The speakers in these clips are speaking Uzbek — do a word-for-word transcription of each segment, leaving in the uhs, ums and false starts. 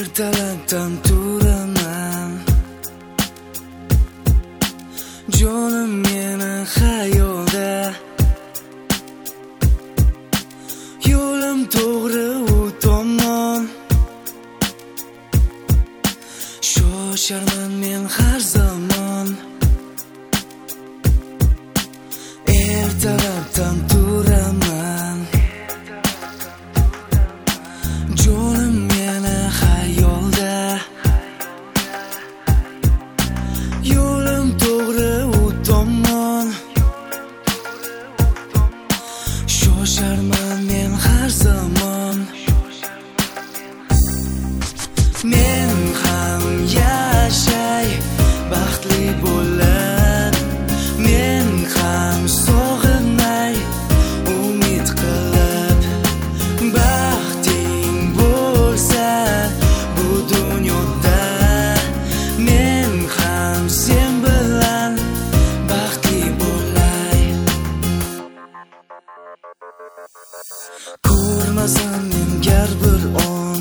ertalabdan turaman, jonim meni xayolda, yo'lim to'g'ri u tomon. Shosharman men har zamon, ertalabdan turaman, jonim meni xayolda, yo'lim to'g'ri u tomon. Shosharman men har zamon, men ham yashay baxtli bo'lib, men ham sog'inmay umid qilib. Baxting bo'lsa bu dunyoda, men ham sen bilan baxtli bo'lay. Ko'rmasam men gar bir on,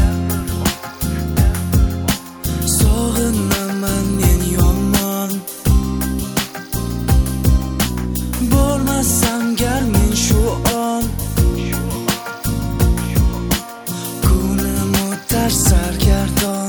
sog'inaman men yomon. Bo'lmasam gar men shu on, kunim o'tar sargardon.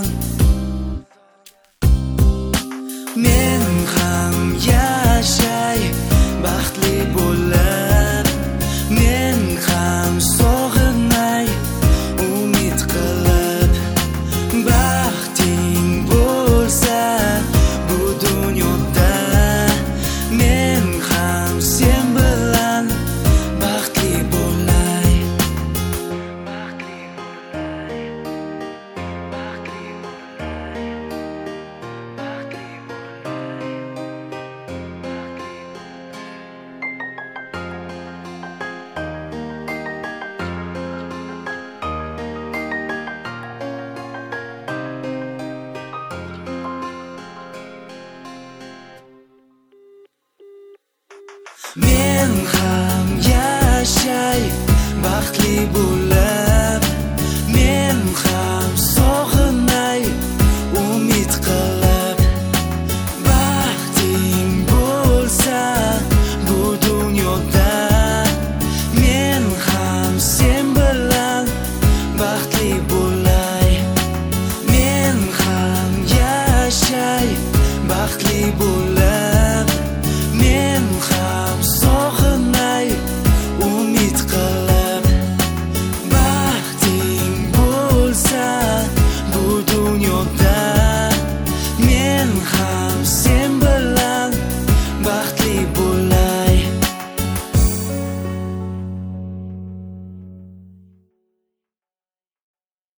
Men ham yashay baxtli bo'lib, men ham sog'inmay umid qilib. Baxting bo'lsa bu dunyoda, men ham sen bilan baxtli bo'lay. Baxtli bo'lay, baxtli bo'lay, baxtli men ham yashay baxtli bo'lib, men ham sog'inmay umid qilib. Baxting bo'lsa bu dunyoda, men ham sen bilan baxtli bo'lay. Men ham yashay baxtli bo'lib,